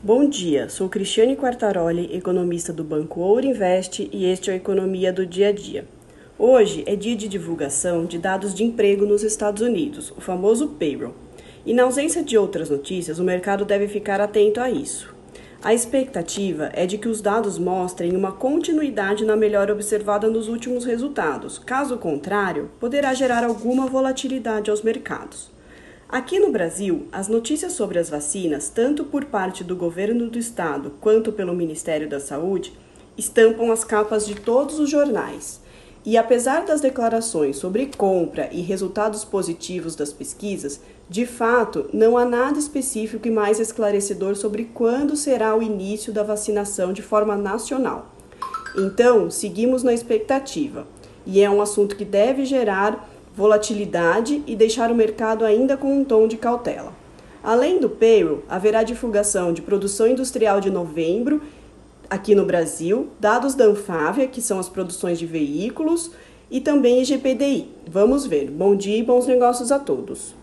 Bom dia, sou Cristiane Quartaroli, economista do Banco Ouro Invest e este é o Economia do Dia a Dia. Hoje é dia de divulgação de dados de emprego nos Estados Unidos, o famoso payroll. E na ausência de outras notícias, o mercado deve ficar atento a isso. A expectativa é de que os dados mostrem uma continuidade na melhora observada nos últimos resultados. Caso contrário, poderá gerar alguma volatilidade aos mercados. Aqui no Brasil, as notícias sobre as vacinas, tanto por parte do governo do estado quanto pelo Ministério da Saúde, estampam as capas de todos os jornais. E apesar das declarações sobre compra e resultados positivos das pesquisas, de fato, não há nada específico e mais esclarecedor sobre quando será o início da vacinação de forma nacional. Então, seguimos na expectativa. E é um assunto que deve gerar volatilidade e deixar o mercado ainda com um tom de cautela. Além do payroll, haverá divulgação de produção industrial de novembro aqui no Brasil, dados da Anfávia, que são as produções de veículos, e também IGPDI. Vamos ver. Bom dia e bons negócios a todos.